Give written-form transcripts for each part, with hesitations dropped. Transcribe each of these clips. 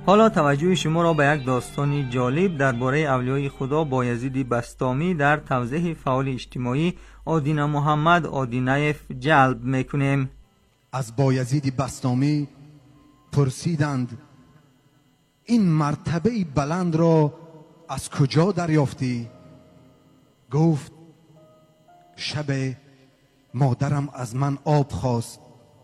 حالا توجه شما را به یک داستانی جالب درباره اولیای خدا بایزید بسطامی در توضیح فعال اجتماعی آدینه محمد آدینه‌یف جلب میکنیم. از بایزید بسطامی پرسیدند این مرتبه بلند را از کجا دریافتی؟ گفت شب مادرم از من آب خواست،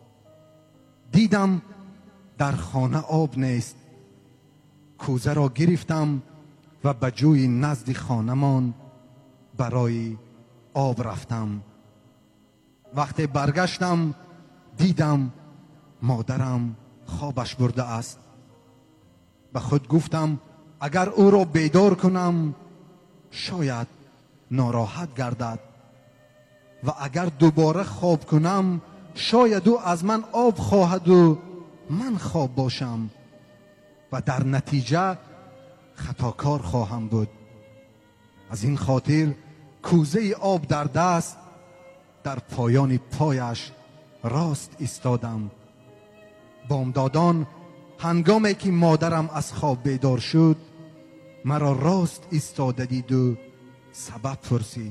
دیدم در خانه آب نیست، کوزه را گرفتم و به جوی نزد خانمان برای آب رفتم. وقتی برگشتم دیدم مادرم خوابش برده است. به خود گفتم اگر او را بیدار کنم شاید ناراحت گردد و اگر دوباره خواب کنم شاید او از من آب خواهد و من خواب باشم و در نتیجه خطاکار خواهم بود. از این خاطر کوزه آب در دست در پایان پایش راست ایستادم. بامدادان هنگامی که مادرم از خواب بیدار شد مرا راست ایستاده دید و سبب پرسید.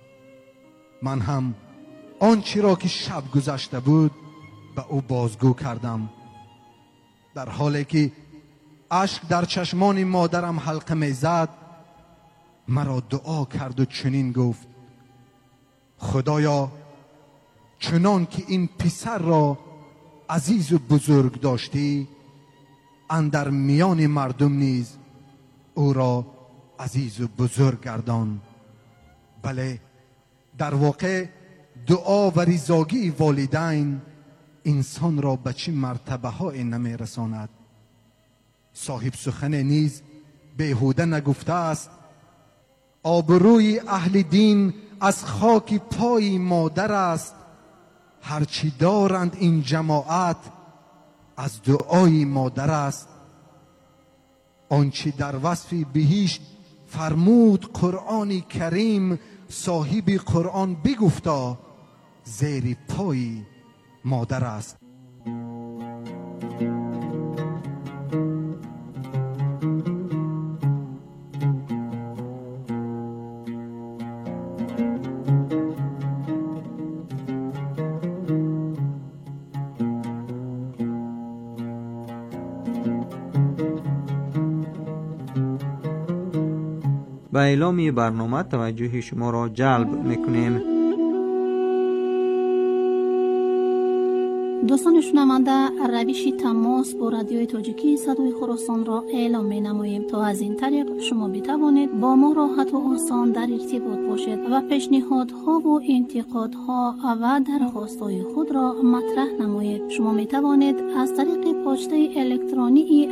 من هم آنچه را که شب گذشته بود به او بازگو کردم. در حالی که اشک در چشمان مادرم حلقه میزد مرا دعا کرد و چنین گفت خدایا چنان که این پسر را عزیز و بزرگ داشتی اندر میان مردم نیز او را عزیز و بزرگ گردان. بله در واقع دعا و رضاگی والدین انسان را به چه مرتبه های نمی رساند. صاحب سخن نیز بیهوده نگفته است آبروی اهل دین از خاک پای مادر است، هرچی دارند این جماعت از دعای مادر است. آنچه در وصف بهشت فرمود قرآن کریم صاحب قرآن بگفتا زیر پای مادر است. به اعلام برنامه توجه شما را جلب میکنیم. دوستان شنونده، روش تماس با رادیوی تاجیکی صدای خراسان را اعلام می نماییم تا از این طریق شما بتوانید با ما راحت و آسان در ارتباط باشید و پیشنهادها و انتقادها و درخواستهای خود را مطرح نمایید. شما می توانید از طریق پاچته الکترونیکی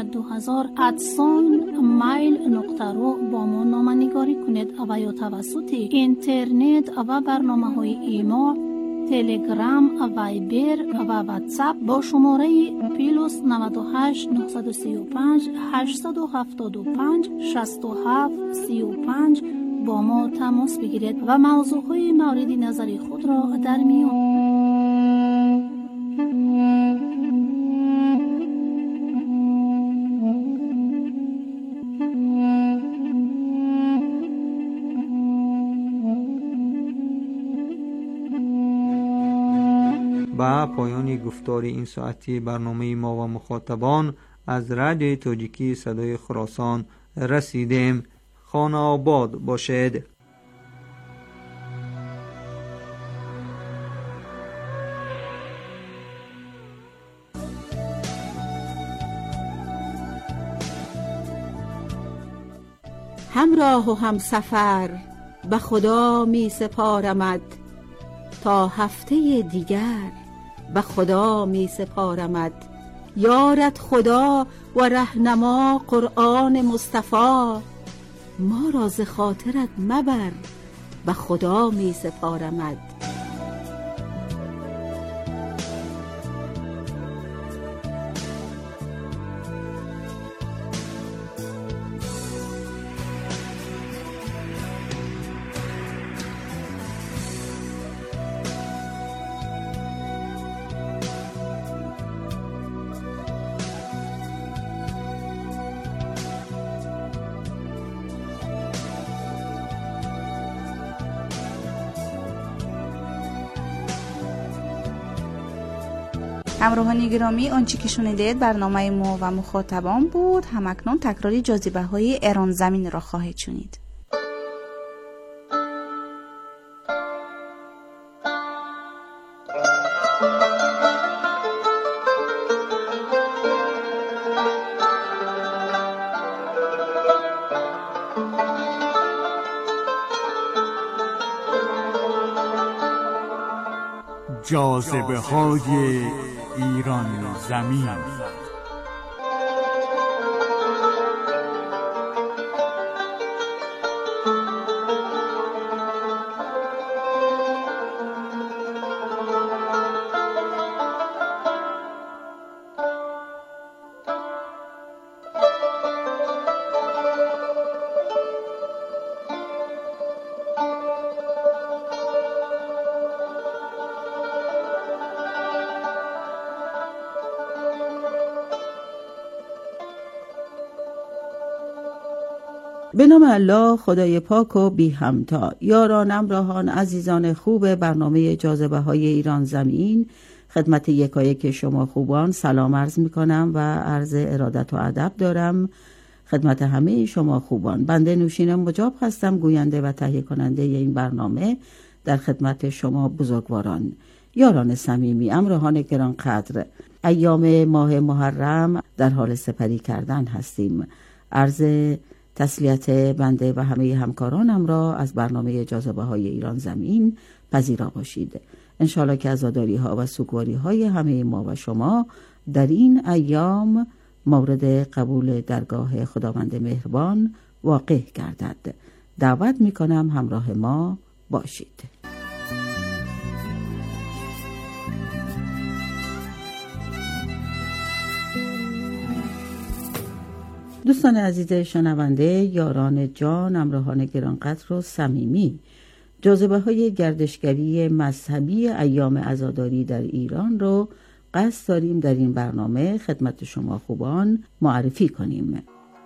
mashhad2000@mail.ru با ما نامه‌نگاری کنید و یا توسط اینترنت و برنامه‌های ایما، تلگرام، وایبر و واتساپ با شماره +98 935 875 67 35 با ما تماس بگیرید و موضوعهای مورد نظر خود را در میان با پایان گفتار این ساعتی برنامه ما و مخاطبان از رادیوی تاجیکی صدای خراسان رسیدیم. خانه آباد باشد. همراه و همسفر به خدا می سپارمت، تا هفته دیگر به خدا می سپارمت. یارت خدا و رهنما قرآن مصطفی، ما را ز خاطرت مبر به خدا می سپارمت. همراهان گرامی، آنچه که شنیدید برنامه ما و مخاطبان بود. همکنون تکراری جاذبه‌های ایران زمین را خواهید شنید. جاذبه‌های ایران زمین. به نام الله خدای پاک و بی همتا. یاران، همراهان، عزیزان خوب برنامه جاذبه‌های ایران زمین، خدمت یکایک شما خوبان سلام عرض می کنم و عرض ارادت و ادب دارم خدمت همه شما خوبان. بنده نوشین مجاب هستم، گوینده و تهیه کننده این برنامه در خدمت شما بزرگواران. یاران صمیمی، همراهان گرانقدر، ایام ماه محرم در حال سپری کردن هستیم. عرض تسلیت بنده و همه همکارانم را از برنامه جاذبه‌های ایران زمین پذیرا باشید. انشالله که عزاداری ها و سوگواری های همه ما و شما در این ایام مورد قبول درگاه خداوند مهربان واقع گردد. دعوت می کنم همراه ما باشید. دوستان عزیز شنونده، یاران جان، همراهان گرانقدر و صمیمی، جاذبه‌های گردشگری مذهبی ایام عزاداری در ایران رو قصد داریم در این برنامه خدمت شما خوبان معرفی کنیم.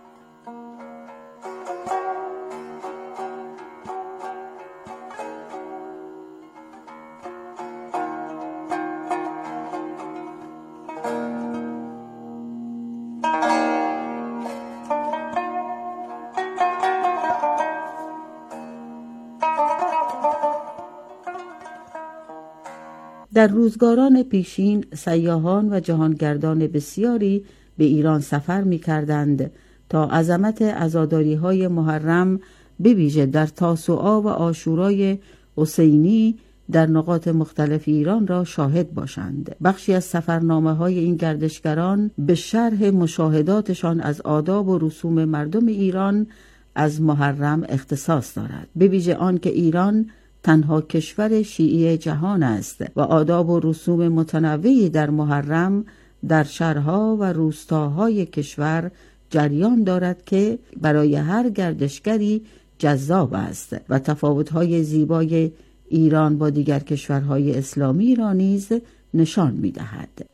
در روزگاران پیشین سیاحان و جهانگردان بسیاری به ایران سفر می کردند تا عظمت عزاداری‌های محرم به ویژه در تاسوعا و عاشورای حسینی در نقاط مختلف ایران را شاهد باشند. بخشی از سفرنامه‌های این گردشگران به شرح مشاهداتشان از آداب و رسوم مردم ایران از محرم اختصاص دارد، به ویژه آن که ایران تنها کشور شیعی جهان است و آداب و رسوم متنوعی در محرم در شهرها و روستاهای کشور جریان دارد که برای هر گردشگری جذاب است و تفاوت‌های زیبای ایران با دیگر کشورهای اسلامی را نیز نشان می‌دهد.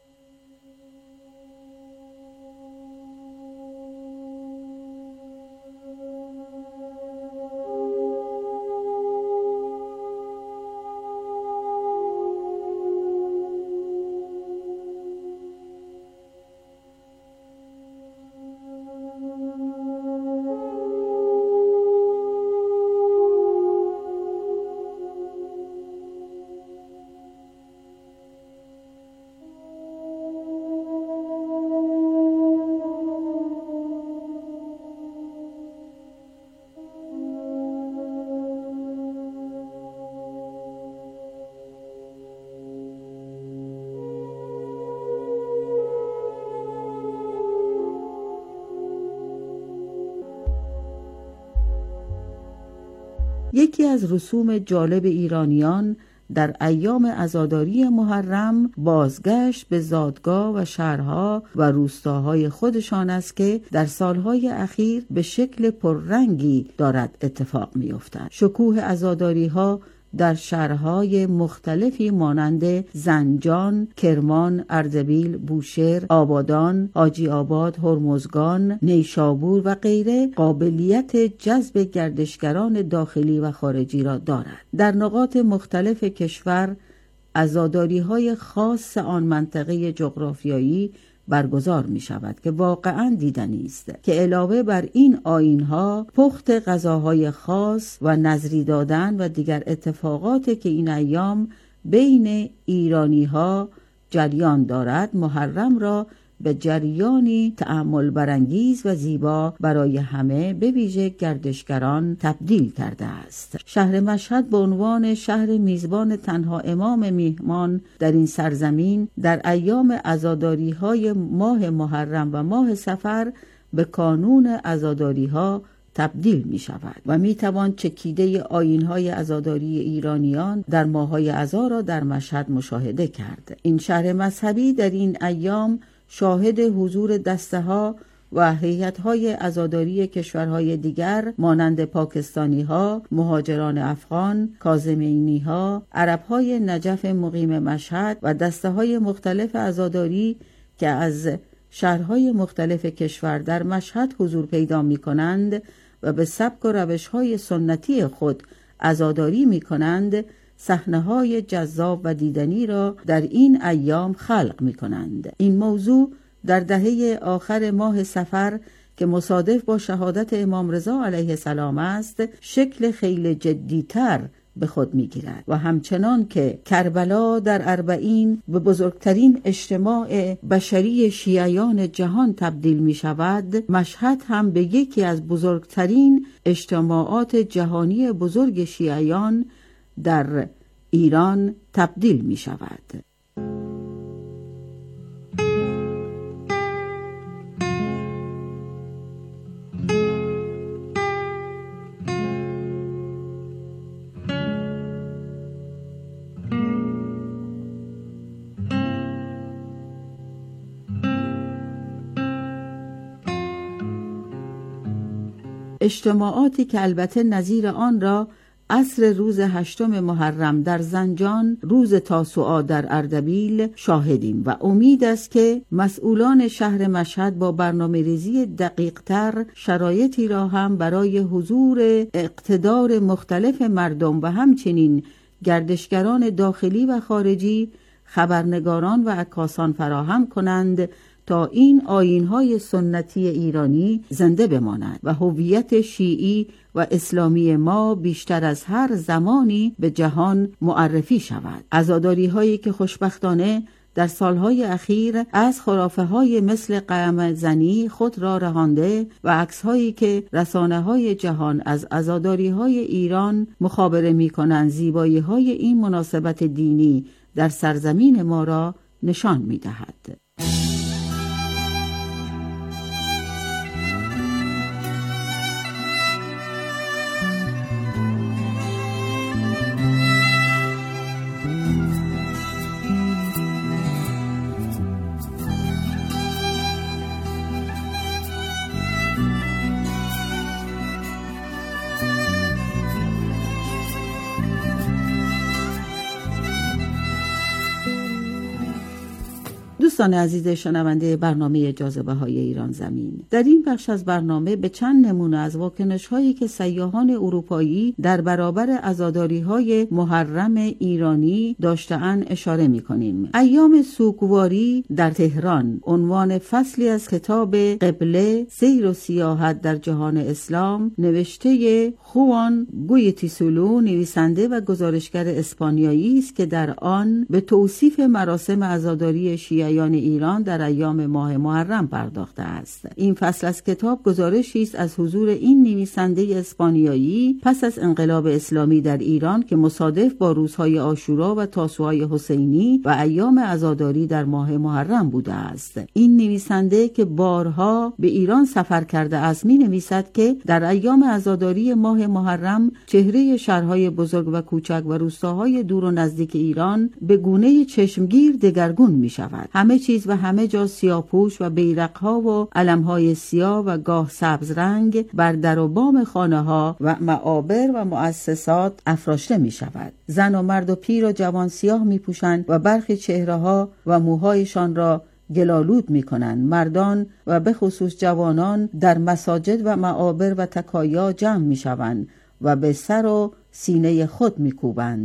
یکی از رسوم جالب ایرانیان در ایام عزاداری محرم بازگشت به زادگاه و شهرها و روستاهای خودشان است که در سالهای اخیر به شکل پررنگی دارد اتفاق می‌افتد. شکوه عزاداری‌ها در شهرهای مختلفی مانند زنجان، کرمان، اردبیل، بوشهر، آبادان، حاجی آباد، هرمزگان، نیشابور و غیره قابلیت جذب گردشگران داخلی و خارجی را دارد. در نقاط مختلف کشور عزاداری‌های خاص آن منطقه جغرافیایی برگزار می شود که واقعاً دیدنی است که علاوه بر این آیین‌ها پخت غذاهای خاص و نذری دادن و دیگر اتفاقاتی که این ایام بین ایرانی‌ها جریان دارد، محرم را به جریانی تأمل برانگیز و زیبا برای همه به ویژه گردشگران تبدیل کرده است. شهر مشهد به عنوان شهر میزبان تنها امام میهمان در این سرزمین در ایام عزاداری‌های ماه محرم و ماه صفر به کانون عزاداری‌ها تبدیل می شود و می توان چکیده آیین‌های عزاداری ایرانیان در ماه‌های عزا را در مشهد مشاهده کرد. این شهر مذهبی در این ایام شاهد حضور دسته‌ها و هیئت‌های عزاداری کشورهای دیگر مانند پاکستانی‌ها، مهاجران افغان، کاظمینی‌ها، عرب‌های نجف مقیم مشهد و دسته‌های مختلف عزاداری که از شهرهای مختلف کشور در مشهد حضور پیدا می‌کنند و به سبک و روش‌های سنتی خود عزاداری می‌کنند، صحنه‌های جذاب و دیدنی را در این ایام خلق می‌کنند. این موضوع در دهه آخر ماه صفر که مصادف با شهادت امام رضا علیه السلام است، شکل خیلی جدی‌تر به خود می‌گیرد و همچنان که کربلا در اربعین به بزرگترین اجتماع بشری شیعیان جهان تبدیل می‌شود، مشهد هم به یکی از بزرگترین اجتماعات جهانی بزرگ شیعیان در ایران تبدیل می‌شود. اجتماعاتی که البته نظیر آن را عصر روز 8 محرم در زنجان، روز تاسوعا در اردبیل شاهدیم و امید است که مسئولان شهر مشهد با برنامه‌ریزی دقیق‌تر شرایطی را هم برای حضور اقتدار مختلف مردم و همچنین گردشگران داخلی و خارجی، خبرنگاران و عکاسان فراهم کنند تا این آیین‌های سنتی ایرانی زنده بماند و هویت شیعی و اسلامی ما بیشتر از هر زمانی به جهان معرفی شود. عزاداری‌هایی که خوشبختانه در سالهای اخیر از خرافه‌های مثل قمع زنی خود را رهانده و عکس‌هایی که رسانه‌های جهان از عزاداری‌های ایران مخابره می‌کنند زیبایی‌های این مناسبت دینی در سرزمین ما را نشان می‌دهد. دوستان عزیز شنونده برنامه جاذبه‌های ایران زمین، در این بخش از برنامه به چند نمونه از واکنش‌هایی که سیاحان اروپایی در برابر عزاداری‌های محرم ایرانی داشته‌اند اشاره می‌کنیم. ایام سوگواری در تهران عنوان فصلی از کتاب قبله سیر و سیاحت در جهان اسلام نوشته خوان گویتیسولو، نویسنده و گزارشگر اسپانیایی است که در آن به توصیف مراسم عزاداری شیعیان ایران در ایام ماه محرم پرداخته است. این فصل از کتاب گزارشی است از حضور این نویسنده اسپانیایی پس از انقلاب اسلامی در ایران که مصادف با روزهای عاشورا و تاسوعای حسینی و ایام عزاداری در ماه محرم بوده است. این نویسنده که بارها به ایران سفر کرده است می‌نویسد که در ایام عزاداری ماه محرم چهره شهرهای بزرگ و کوچک و روستاهای دور و نزدیک ایران به گونه چشمگیر دگرگون می‌شود. همه چیز و همه جا سیاه‌پوش و بیرق‌ها و علم‌های سیاه و گاه سبز رنگ بر در و بام خانه‌ها و معابر و مؤسسات افراشته می‌شود. زن و مرد و پیر و جوان سیاه می‌پوشند و برخی چهره‌ها و موهایشان را گلالود می‌کنند. مردان و به خصوص جوانان در مساجد و معابر و تکایا جمع می‌شوند و به سر و سینه خود می‌کوبند.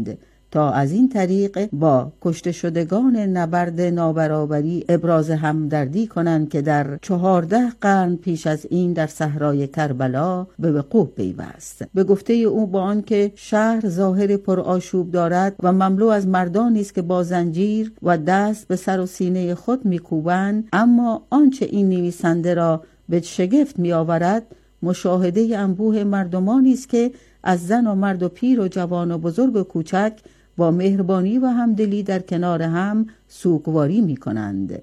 تا از این طریق با کشته شدگان نبرد نابرابری ابراز همدردی کنند که در 14 قرن پیش از این در صحرای کربلا به وقوع پیوست. به گفته او با آنکه شهر ظاهر پرآشوب دارد و مملو از مردانی است که با زنجیر و دست به سر و سینه خود میکوبند، اما آنچه این نویسنده را به شگفت میآورد مشاهده انبوه مردمانی است که از زن و مرد و پیر و جوان و بزرگ و کوچک با مهربانی و همدلی در کنار هم سوگواری می کنند.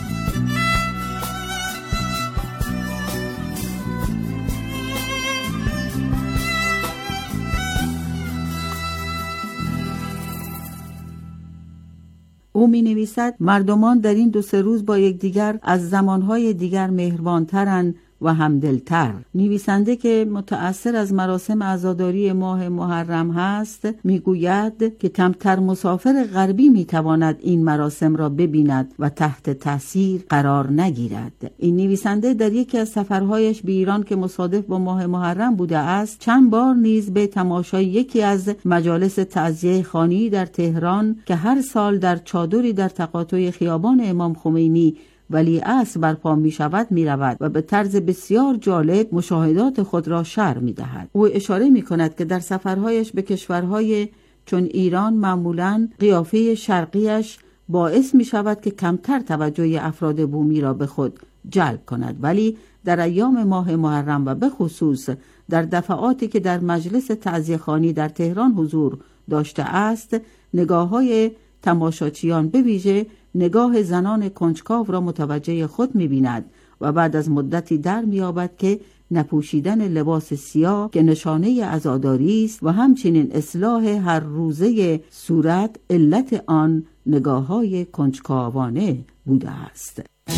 او می نویسد مردمان در این 2-3 روز با یکدیگر از زمانهای دیگر مهربانترند و همدلتر. نویسنده که متأثر از مراسم عزاداری ماه محرم هست میگوید که کمتر مسافر غربی میتواند این مراسم را ببیند و تحت تاثیر قرار نگیرد. این نویسنده در یکی از سفرهایش به ایران که مصادف با ماه محرم بوده است چند بار نیز به تماشای یکی از مجالس تعزیه خوانی در تهران که هر سال در چادری در تقاطع خیابان امام خمینی ولیعصر برپا می شود می رود و به طرز بسیار جالب مشاهدات خود را شرح می دهد. او اشاره می کند که در سفرهایش به کشورهای چون ایران معمولاً قیافه شرقیش باعث می شود که کمتر توجه افراد بومی را به خود جلب کند، ولی در ایام ماه محرم و به خصوص در دفعاتی که در مجلس تعزیه خوانی در تهران حضور داشته است نگاه‌های تماشاچیان به ویژه نگاه زنان کنجکاو را متوجه خود می‌بیند و بعد از مدتی در می‌یابد که نپوشیدن لباس سیاه که نشانه عزاداری است و همچنین اصلاح هر روزه صورت علت آن نگاه‌های کنجکاوانه بوده است.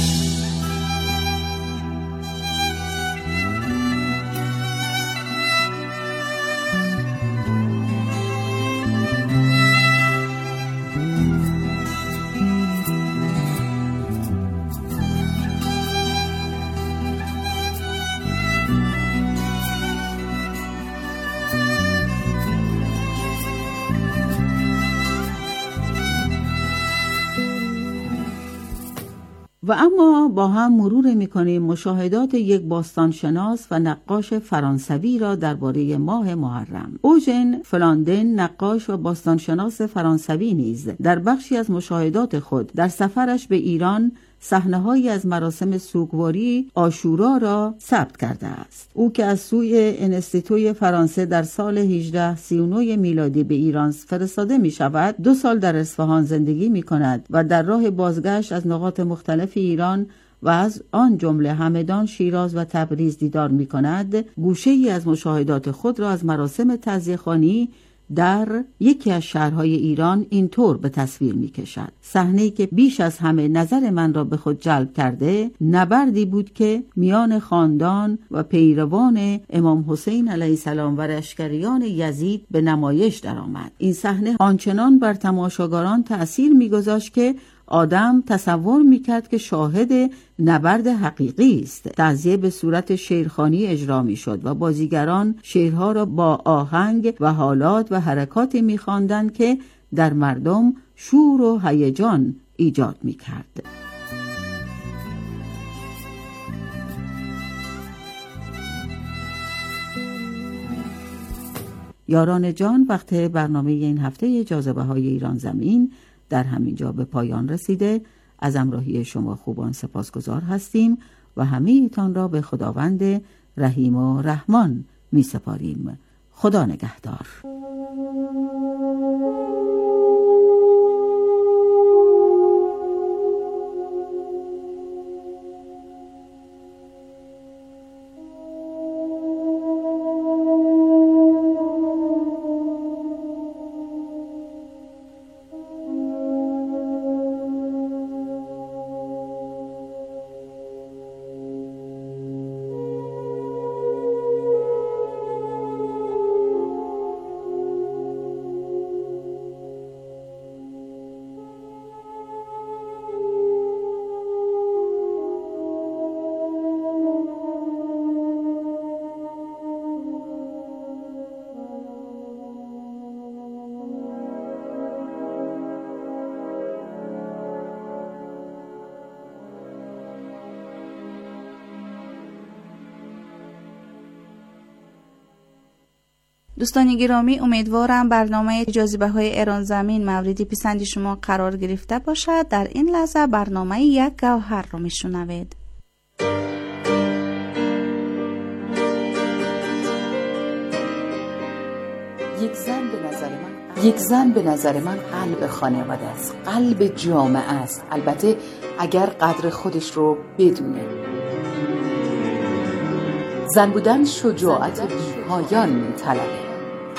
و اما با هم مرور می‌کنیم مشاهدات یک باستانشناس و نقاش فرانسوی را درباره ماه محرم. اوژن فلاندن نقاش و باستانشناس فرانسوی نیز در بخشی از مشاهدات خود در سفرش به ایران صحنه‌هایی از مراسم سوگواری عاشورا را ثبت کرده است. او که از سوی انستیتوی فرانسه در سال 1839 میلادی به ایران فرستاده می شود 2 سال در اصفهان زندگی می کند و در راه بازگشت از نقاط مختلف ایران و از آن جمله همدان، شیراز و تبریز دیدار می کند. گوشه‌ای از مشاهدات خود را از مراسم تعزیه خوانی در یکی از شهرهای ایران اینطور به تصویر می کشد. صحنه‌ای که بیش از همه نظر من را به خود جلب کرده نبردی بود که میان خاندان و پیروان امام حسین علیه السلام و لشکریان یزید به نمایش درآمد. این صحنه آنچنان بر تماشاگران تأثیر می‌گذاشت که آدم تصور میکرد که شاهد نبرد حقیقی است. تعزیه به صورت شعرخوانی اجرا میشد و بازیگران شعرها را با آهنگ و حالات و حرکاتی میخواندند که در مردم شور و هیجان ایجاد میکرد. یاران جان، وقت برنامه این هفته جاذبه‌های ایران زمین در همین جا به پایان رسیده. از همراهی شما خوبان سپاسگزار هستیم و همه ایتان را به خداوند رحیم و رحمان می سپاریم. خدا نگهدار. دوستان گرامی، امیدوارم برنامه جاذبه‌های ایران زمین موردی پسند شما قرار گرفته باشد. در این لحظه برنامه یک گوهر را میشنوید. یک زن به نظر من قلب خانواده است، قلب جامعه است، البته اگر قدر خودش رو بدونه. زن بودن شجاعت بی‌پایان می‌طلبه.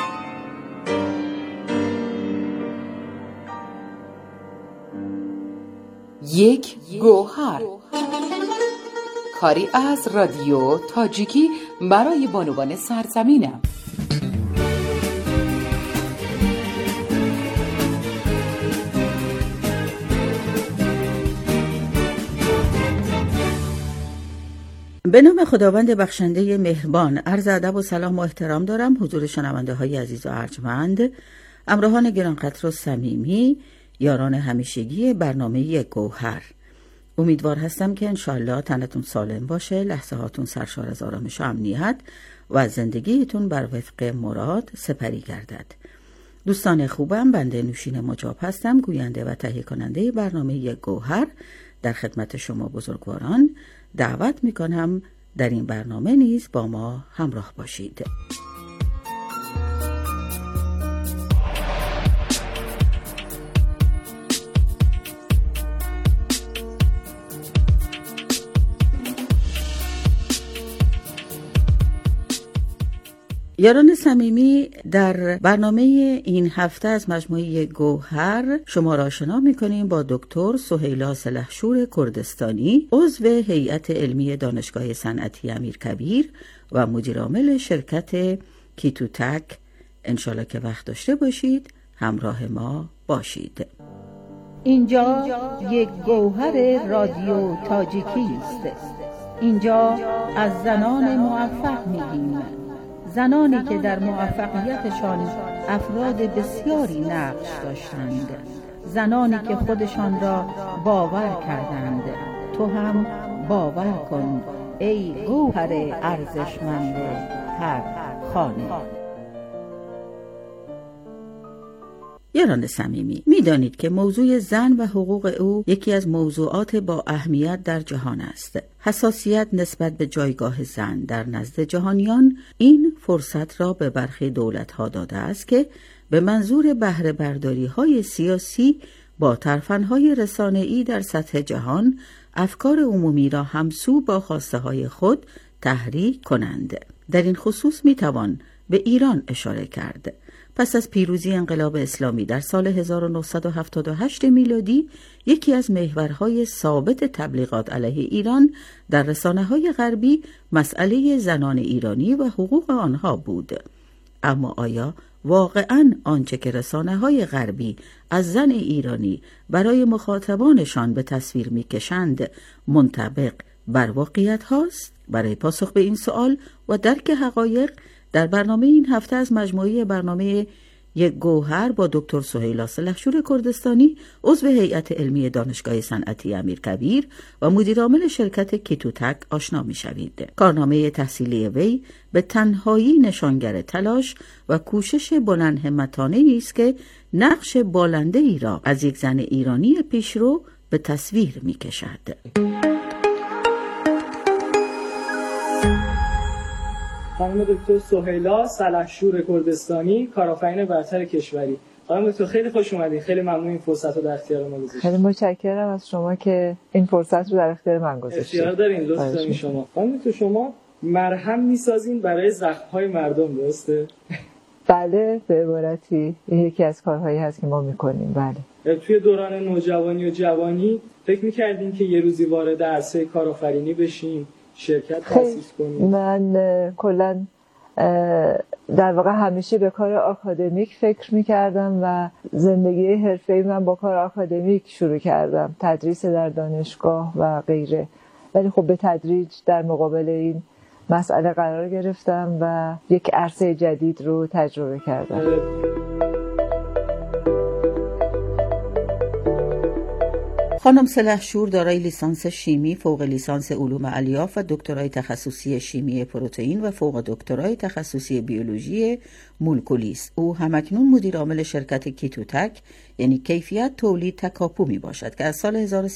یک گوهر، کاری از رادیو تاجیکی برای بانوان سرزمینم. به نام خداوند بخشنده مهربان، عرض ادب و سلام و احترام دارم حضور شنونده های عزیز و ارجمند، همراهان گرانقدر و صمیمی، یاران همیشگی برنامه گوهر. امیدوار هستم که انشالله تنتون سالم باشه، لحظه هاتون سرشار از آرامش و امنیت و زندگیتون بر وفق مراد سپری گردد. دوستان خوبم، بنده نوشین مجاب هستم، گوینده و تهیه کننده برنامه گوهر. در خدمت شما بزرگواران دعوت میکنم در این برنامه نیز با ما همراه باشید. یاران صمیمی، در برنامه این هفته از مجموعه گوهر شما را آشنا می‌کنیم با دکتر سهیلا سلحشور کردستانی، عضو هیئت علمی دانشگاه صنعتی امیرکبیر و مدیر عامل شرکت کیتوتک. انشالله که وقت داشته باشید همراه ما باشید. اینجا یک گوهر رادیو تاجیکی است. اینجا از زنان موفق میگیم، زنانی که در موفقیتشان افراد بسیاری نقش داشتند، زنانی که خودشان را باور کردند. تو هم باور کن ای گوهر ارزشمند هر خانه. یاران صمیمی، می‌دانید که موضوع زن و حقوق او یکی از موضوعات با اهمیت در جهان است. حساسیت نسبت به جایگاه زن در نزد جهانیان این فرصت را به برخی دولت‌ها داده است که به منظور بهره برداری‌های سیاسی با ترفندهای رسانه‌ای در سطح جهان افکار عمومی را همسو با خواسته‌های خود تحریک کنند. در این خصوص می‌توان به ایران اشاره کرد. پس از پیروزی انقلاب اسلامی در سال 1978 میلادی، یکی از محورهای ثابت تبلیغات علیه ایران در رسانه‌های غربی مسئله زنان ایرانی و حقوق آنها بود. اما آیا واقعاً آنچه که رسانه‌های غربی از زن ایرانی برای مخاطبانشان به تصویر می‌کشند منطبق بر واقعیت هاست؟ برای پاسخ به این سوال و درک حقایق در برنامه این هفته از مجموعه برنامه یک گوهر با دکتر سهیلا سلحشور کردستانی، عضو هیئت علمی دانشگاه صنعتی امیرکبیر و مدیر عامل شرکت کیتوتک آشنا می‌شوید. کارنامه تحصیلی وی به تنهایی نشانگر تلاش و کوشش بلند همتانه‌ای است که نقش بالنده‌ای را از یک زن ایرانی پیشرو به تصویر می‌کشد. خانم دکتر سهیلا سلحشور کردستانی، کارآفرین برتر کشوری. خانم دکتر خیلی خوش اومدید. خیلی ممنون این فرصت رو در اختیار ما گذاشتید. خیلی متشکرم از شما که این فرصت رو در اختیار من گذاشتید. اختیار دارین، لطف دارین شما. خانم دکتر شما مرهم می‌سازین برای زخم‌های مردم، درسته؟ بله، به عبارتی این یکی از کارهایی هست که ما می‌کنیم. بله. توی دوران نوجوانی و جوانی فکر می‌کردین که یه روزی وارد عرصه کارآفرینی بشین، شرکت تأسیس کنید؟ من کلاً در واقع همیشه به کار آکادمیک فکر می‌کردم و زندگی حرفه‌ای من با کار آکادمیک شروع کردم، تدریس در دانشگاه و غیره. ولی خب به تدریج در مقابل این مسئله قرار گرفتم و یک عرصه جدید رو تجربه کردم. خانم سلحشور دارای لیسانس شیمی، فوق لیسانس علوم الیاف و دکترای تخصصی شیمی پروتئین و فوق دکترای تخصصی بیولوژی مولکولی است. او همکنون مدیر عامل شرکت کیتوتک یعنی کیفیت تولید تکاپو می باشد که از سال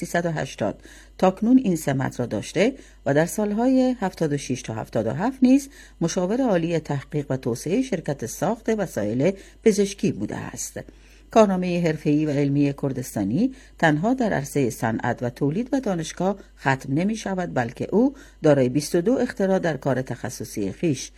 1380 تاکنون این سمت را داشته و در سالهای 76 تا 77 نیز مشاور عالی تحقیق و توسعه شرکت ساخت وسایل پزشکی بوده است. کارنامه حرفه‌ای و علمی کردستانی تنها در عرصه صنعت و تولید و دانشگاه ختم نمی شود، بلکه او دارای 22 اختراع در کار تخصصی خویش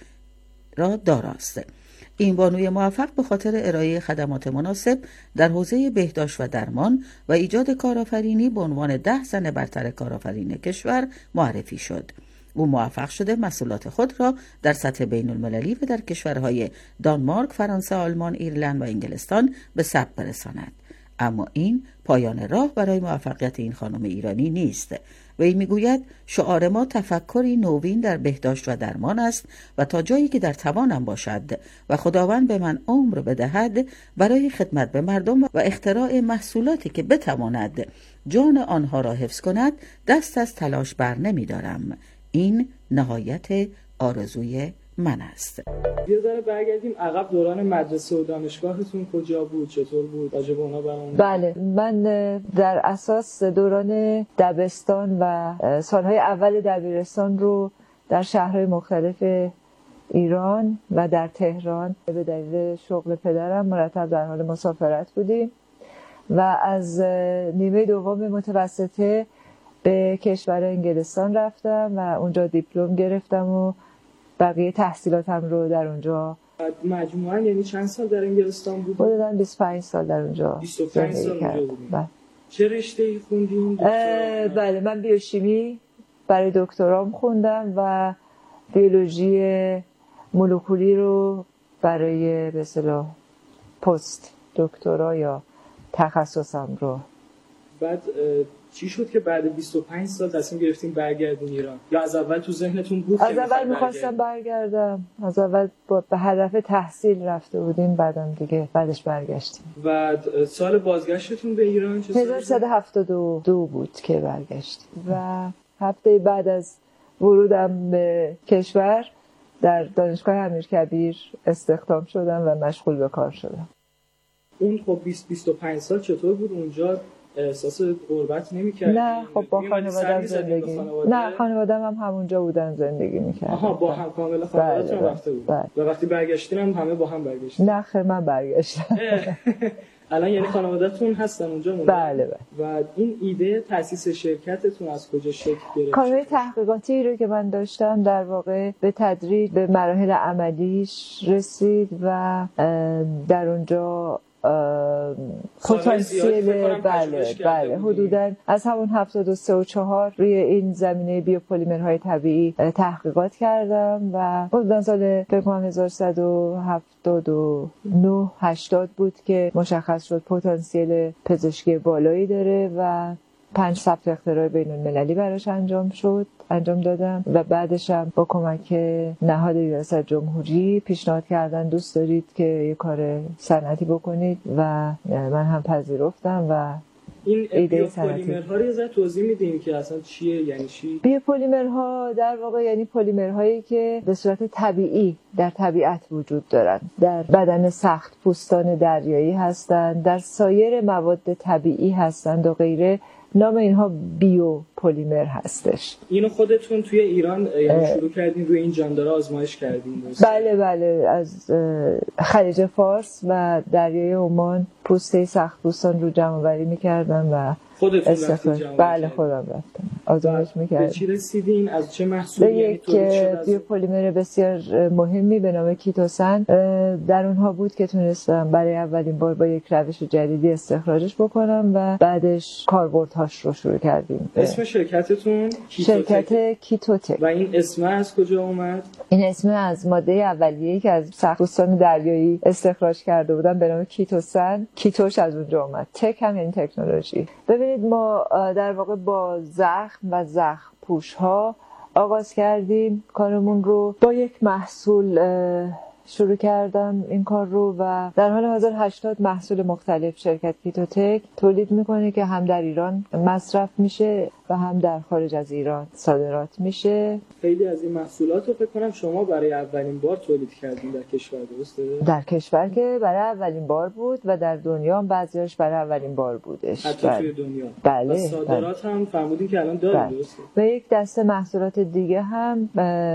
را داراست. این بانوی موفق به خاطر ارائه خدمات مناسب در حوزه بهداشت و درمان و ایجاد کارآفرینی به عنوان 10 زن برتر کارآفرین کشور معرفی شد. او موفق شده محصولات خود را در سطح بین المللی و در کشورهای دانمارک، فرانسه، آلمان، ایرلند و انگلستان به ثبت برساند. اما این پایان راه برای موفقیت این خانم ایرانی نیست. وی میگوید شعار ما تفکری نوین در بهداشت و درمان است و تا جایی که در توانم باشد و خداوند به من عمر بدهد برای خدمت به مردم و اختراع محصولاتی که بتواند جان آنها را حفظ کند دست از تلاش بر نمی‌دارم. این نهایت آرزوی من است. یه ذره برگردیم عقب، دوران مدرسه و دانشگاهتون کجا بود؟ چطور بود؟ راجع به اونا برامون. بله، من در اساس دوران دبستان و سالهای اول دبیرستان رو در شهرهای مختلف ایران و در تهران به دلیل شغل پدرم مرتب در حال مسافرت بودیم و از نیمه دوم متوسطه به کشور انگلستان رفتم و اونجا دیپلم گرفتم و بقیه تحصیلاتم رو در اونجا. مجموعاً یعنی چند سال در انگلستان بودید؟ حدوداً 25 سال در اونجا. 25 سال اونجا بودید. بله. چه رشته‌ای خوندین؟ بله، من بیوشیمی برای دکترام خوندم و بیولوژی مولکولی رو برای به اصطلاح پست دکترا یا تخصصم رو. بعد چی شد که بعد 25 سال تصمیم گرفتین برگردین ایران؟ یا از اول تو ذهنتون بود که از اول می‌خواستم برگردم، از اول به هدف تحصیل رفته بودیم، بعدش برگشتیم. و سال بازگشتتون به ایران چه سالی؟ 1372 بود که برگشتیم و هفته بعد از ورودم به کشور در دانشگاه امیرکبیر استخدام شدم و مشغول به کار شدم. اون خب 20-25 سال چطور بود اونجا؟ احساس غربت نمی‌کردی؟ نه، خب با خانواده‌ام زندگی. نه، خانواده‌ام هم همونجا بودن، زندگی می‌کردن. آها، با هم کاملا خانواده‌تون رفته بود. و وقتی برگشتین هم همه با هم برگشتین؟ نه خیر، من برگشتم. الان یعنی خانواده‌تون هستن اونجا؟ بله. و این ایده تأسیس شرکتتون از کجا شکل گرفت؟ کارهای تحقیقاتی رو که من داشتم در واقع به تدریج به مراحل عملیش رسید و در اونجا پتانسیل بله حدوداً از همون 73 و 4 روی این زمینه بیوپلیمرهای طبیعی تحقیقات کردم و حدوداً سال فکر کنم 1179 80 بود که مشخص شد پتانسیل پزشکی بالایی داره و 5 ثبت اختراع بین المللی براش انجام دادم و بعدش هم با کمک نهاد ریاست جمهوری پیشنهاد کردن دوست دارید که یه کار صنعتی بکنید و من هم پذیرفتم و این بیوپلیمرها رو یه ذره توضیح میدین که اصلا چیه، یعنی چی؟ بیوپلیمرها در واقع یعنی پلیمرهایی که به صورت طبیعی در طبیعت وجود دارن، در بدن سخت پوستان دریایی هستند، در سایر مواد طبیعی هستند و غیره. نام اینها بیوپلیمر هستش. اینو خودتون توی ایران یعنی شروع کردین روی این جاندارا آزمایش کردین؟ بله، از خلیج فارس و دریای عمان پوسته سخت پوستان رو جمع‌آوری می‌کردم و خودتون رفتید؟ بله، خودم رفتم آزمایش می‌کردم. به چی رسیدین؟ از چه محصولی یعنی تولید شد؟ بیوپلیمر بسیار مهمی به نام کیتوسن در اونها بود که تونستم برای اولین بار با یک روش جدیدی استخراجش بکنم و بعدش کاربردهاش رو شروع کردیم. اسم شرکتتون شرکت کیتوتک. و این اسم از کجا اومد؟ این اسم از ماده اولیه‌ای که از سخت‌پوستان دریایی استخراج کرده بودم به نام کیتوسن. کیتوش از اونجا اومد. تک هم یعنی تکنولوژی. ببینید ما در واقع با زخم و زخم پوش‌ها آغاز کردیم کارمون رو با یک محصول شروع کردم این کار رو و در حال حاضر 80 محصول مختلف شرکت کیتوتک تولید میکنه که هم در ایران مصرف میشه و هم در خارج از ایران صادرات میشه. خیلی از این محصولات رو فکر کنم شما برای اولین بار تولید کردین در کشور، درسته؟ در کشور که برای اولین بار بود و در دنیا هم بعضیاش برای اولین بار بودش. حتی توی دنیا. بله. و صادرات هم فرمودین که الان دارید، درسته؟ و یک دسته محصولات دیگه هم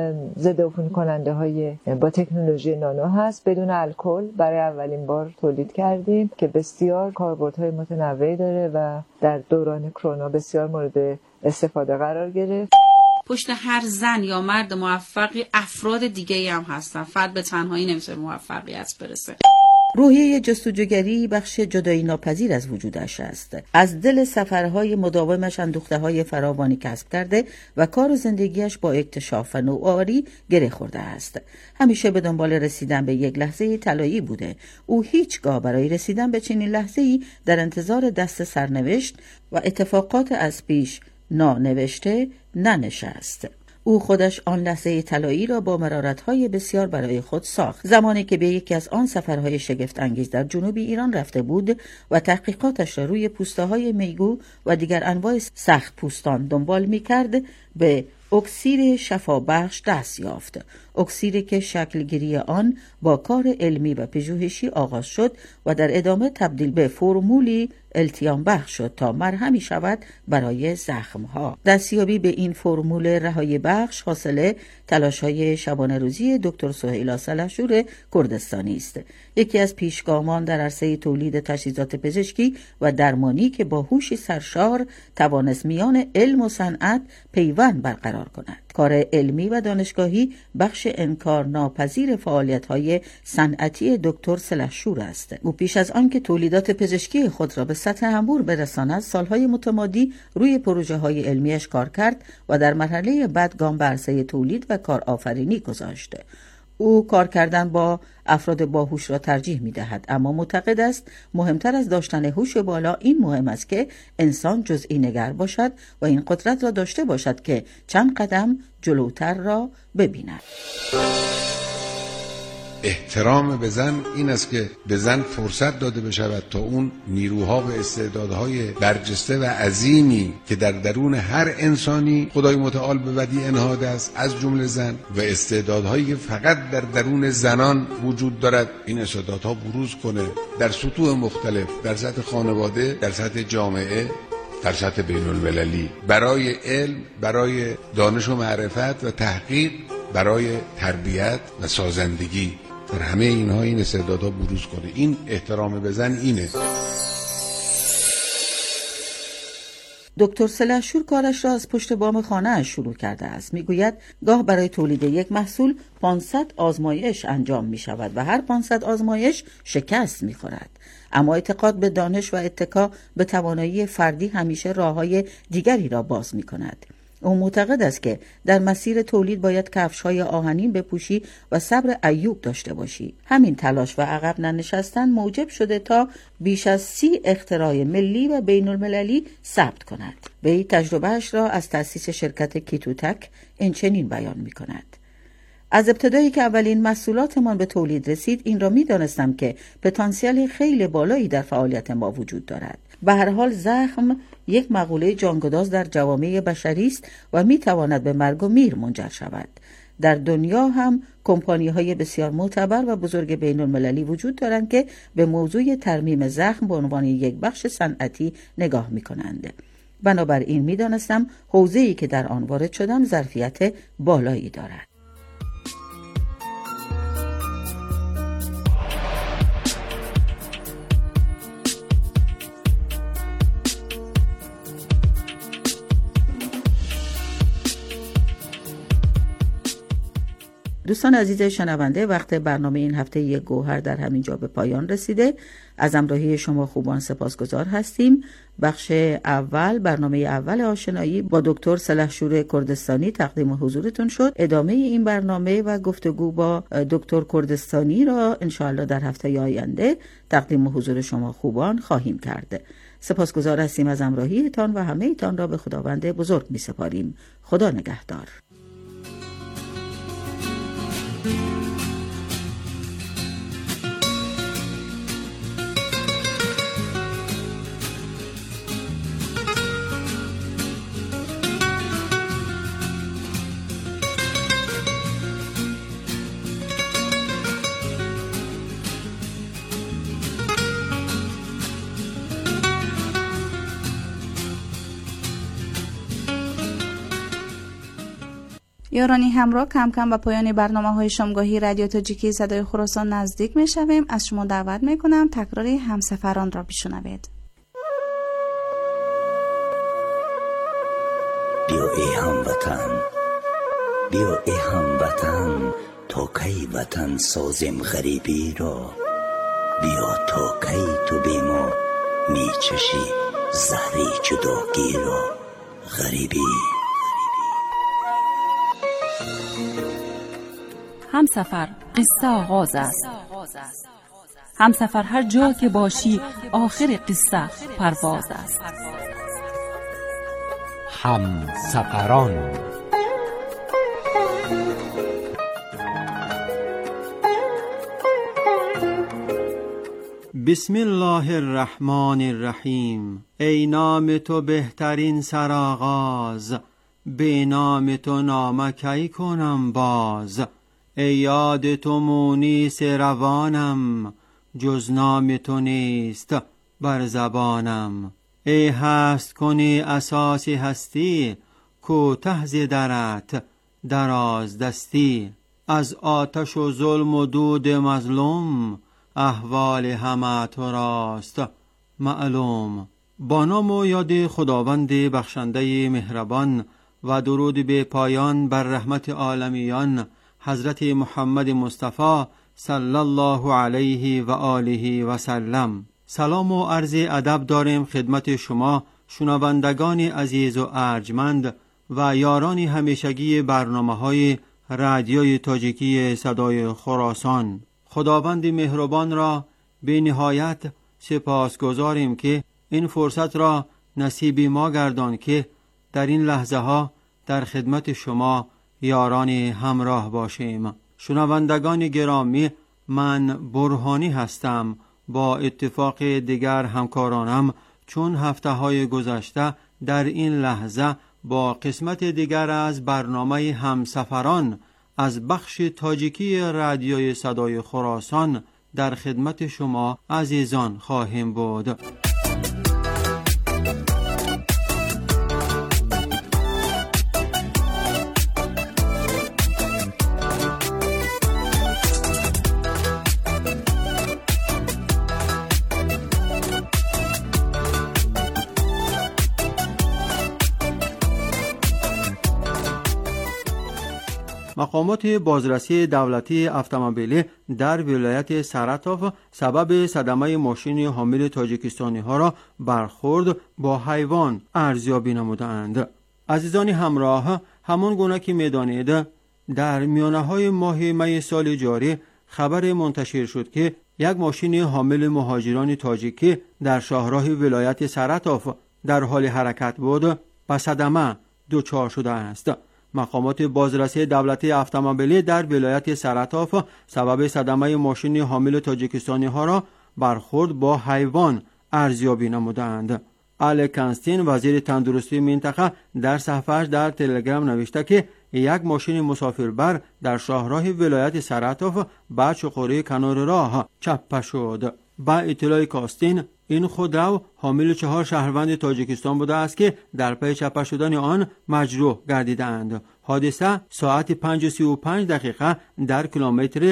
ضد عفونی کننده های با تکنولوژی نانو هست بدون الکل برای اولین بار تولید کردیم که بسیار کاربردهای متنوعی داره و در دوران کرونا بسیار مورد استفاده قرار گرفت. پشت هر زن یا مرد موفقی افراد دیگه‌ای هم هستن. فرد به تنهایی نمیتونه موفقیت برسه. روحیه جستجوگری بخش جدایی ناپذیر از وجودش است. از دل سفرهای مداومش اندوخته‌های فراوانی کسب کرده و کار و زندگیش با اکتشاف و نوآوری گره خورده است. همیشه به دنبال رسیدن به یک لحظه طلایی بوده. او هیچگاه برای رسیدن به چنین لحظه‌ای در انتظار دست سرنوشت و اتفاقات از پیش نانوشته ننشست. او خودش آن لحظه طلایی را با مرارت‌های بسیار برای خود ساخت. زمانی که به یکی از آن سفرهای شگفت انگیز در جنوب ایران رفته بود و تحقیقاتش را روی پوسته‌های میگو و دیگر انواع سخت پوستان دنبال می‌کرد، به اکسیر شفابخش دست یافت. اکسیری که شکلگیری آن با کار علمی و پژوهشی آغاز شد و در ادامه تبدیل به فرمولی التیام بخش شد تا مرهمی شود برای زخمها. دستیابی به این فرمول رهایی بخش حاصل تلاش‌های شبانه روزی دکتر سهیلا سلحشور کردستانی است. یکی از پیشگامان در عرصه تولید تجهیزات پزشکی و درمانی که با هوشی سرشار توانست میان علم و صنعت پیوند برقرار کند. کار علمی و دانشگاهی بخش انکار ناپذیر فعالیت‌های صنعتی دکتر سلحشور است. او پیش از آن که تولیدات پزشکی خود را به سطح انبوه برساند، سالهای متمادی روی پروژه‌های علمیش کار کرد و در مرحله بعد گام به عرصه تولید و کارآفرینی گذاشت. او کار کردن با افراد باهوش را ترجیح می‌دهد، اما معتقد است مهمتر از داشتن هوش بالا این مهم است که انسان جزئی نگر باشد و این قدرت را داشته باشد که چند قدم جلوتر را ببیند. احترام به زن این است که به زن فرصت داده بشود تا اون نیروها و استعدادهای برجسته و عظیمی که در درون هر انسانی خدای متعال به ودیع انهاده است از جمله زن و استعدادهایی که فقط در درون زنان وجود دارد، این استعدادها بروز کنه در سطوح مختلف، در سطح خانواده، در سطح جامعه، در سطح بین المللی، برای علم، برای دانش و معرفت و تحقیق، برای تربیت و سازندگی. در همه اینها این استعدادها بروز کنه. این احترام به زن اینه. دکتر سلحشور کارش را از پشت بام خانه‌اش شروع کرده است. میگوید گاه برای تولید یک محصول 500 آزمایش انجام می شود و هر 500 آزمایش شکست می خورد. اما اعتقاد به دانش و اتکا به توانایی فردی همیشه راه‌های دیگری را باز می کند. او معتقد است که در مسیر تولید باید کفش‌های آهنین بپوشی و صبر ایوب داشته باشی. همین تلاش و عقب ننشستن موجب شده تا بیش از 30 اختراع ملی و بین المللی ثبت کند. وی تجربهش را از تأسیس شرکت کیتوتک این چنین بیان می کند. از ابتدایی که اولین محصولاتمان به تولید رسید این را می دانستم که پتانسیل خیلی بالایی در فعالیت ما وجود دارد. به هر حال زخم یک مقوله جانگداز در جوامع بشری است و می تواند به مرگ و میر منجر شود. در دنیا هم کمپانی‌های بسیار معتبر و بزرگ بین المللی وجود دارند که به موضوع ترمیم زخم به عنوان یک بخش صنعتی نگاه می کنند. بنابراین می دانستم حوزه‌ای که در آن وارد شدم ظرفیت بالایی دارد. دوستان عزیز شنونده، وقت برنامه این هفته یک گوهر در همین جا به پایان رسیده. از همراهی شما خوبان سپاسگزار هستیم. بخش اول، برنامه اول آشنایی با دکتر سلحشور کردستانی تقدیم حضورتون شد. ادامه این برنامه و گفتگو با دکتر کردستانی را انشاءالله در هفته آینده تقدیم حضور شما خوبان خواهیم کرد. سپاسگزار هستیم از همراهیتان و همه ایتان را به خداوند بزرگ می سپاریم. خدا نگهدار. یارانی همراه، کم کم به پایان برنامه‌های شامگاهی رادیو تاجیکی صدای خراسان نزدیک می‌شویم. از شما دعوت می‌کنم تکراری همسفران را بشنوید. بیا ای هموطن، بیا ای هموطن، تا کی وطن سازیم غریبی را. بیا تا کی تو بی ما میچشی زهری جداگی را. غریبی همسفر قصه آغاز است. همسفر هر جا که باشی آخر قصه پرواز است. همسفران. بسم الله الرحمن الرحیم. ای نام تو بهترین سرآغاز، به نام تو نامه کی کنم باز. ای یاد تو مونیس روانم، جز نام تو نیست بر زبانم. ای هست کنی اساسی هستی، کوته ز درت دراز دستی. از آتش و ظلم و دود مظلوم، احوال همه تو راست معلوم. با نام و یاد خداوند بخشنده مهربان و درود به پایان بر رحمت عالمیان حضرت محمد مصطفی صلی الله علیه و آله و سلم. سلام و عرض ادب داریم خدمت شما شنوندگان عزیز و ارجمند و یاران همیشگی برنامه‌های رادیوی تاجیکی صدای خراسان. خداوند مهربان را به نهایت سپاسگزاریم که این فرصت را نصیب ما گردان که در این لحظه ها در خدمت شما یاران همراه باشیم. شنوندگان گرامی، من برهانی هستم. با اتفاق دیگر همکارانم چون هفته های گذشته در این لحظه با قسمت دیگر از برنامه همسفران از بخش تاجیکی رادیوی صدای خراسان در خدمت شما عزیزان خواهیم بود. مقامات بازرسی دولتی اتومبیلی در ولایت سراتاف سبب صدمه ماشین حامل تاجیکستانی ها را برخورد با حیوان ارزیابی نمودند. عزیزان همراه، همان گونه که می‌دانید در میانه های ماه می سال جاری خبر منتشر شد که یک ماشین حامل مهاجران تاجیکی در شاهراه ولایت سراتاف در حال حرکت بود و صدمه دچار شده است. مقامات بازرسی دولتی اتومبیلی در ولایت سراتاف سبب صدمه ماشین حامل تاجیکستانی ها را برخورد با حیوان ارزیابی نمودند. آل کنستین وزیر تندرستی منطقه در صفحه‌اش در تلگرام نوشته که یک ماشین مسافربر در شاهراه ولایت سراتاف با چقوره کنار راه چپه شد. با اطلاع کاستین این خودرو حامل 4 شهروند تاجیکستان بوده است که در پی چپه شدن آن مجروح گردیدند. حادثه ساعت 5:35 در کیلومتر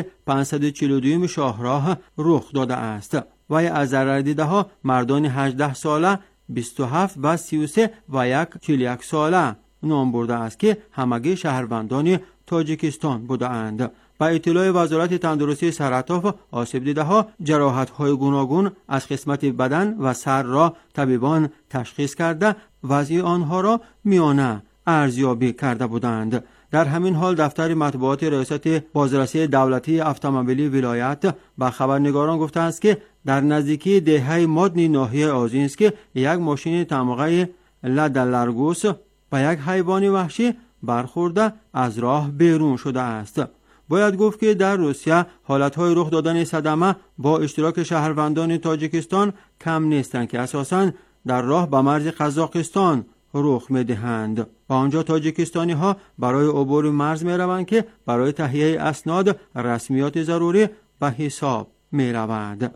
542 شاهراه رخ داده است و از ضرر دیده ها مردان 18 ساله، 27 و 33 و 41 ساله نام برده است که همگی شهروندان تاجیکستان بودند. با اطلاع وزارت تندرستی سراتاف آسیب دیده ها جراحت‌های گوناگون از قسمت بدن و سر را طبیبان تشخیص کرده وضع آنها را میانه ارزیابی کرده بودند. در همین حال دفتر مطبوعات ریاست بازرسی دولتی اتومبیلی ولایت با خبرنگاران گفته است که در نزدیکی دهه مادنی ناحیه آزینسک یک ماشین تمغه لدلرگوس با یک حیوان وحشی برخورده از راه بیرون شده است. باید گفت که در روسیه حالتهای رخ دادن صدمه با اشتراک شهروندان تاجیکستان کم نیستند که اساساً در راه به مرز قزاقستان رخ می‌دهند و آنجا تاجیکستانی ها برای عبور مرز می‌روند که برای تهیه اسناد رسمیات ضروری به حساب می‌روند.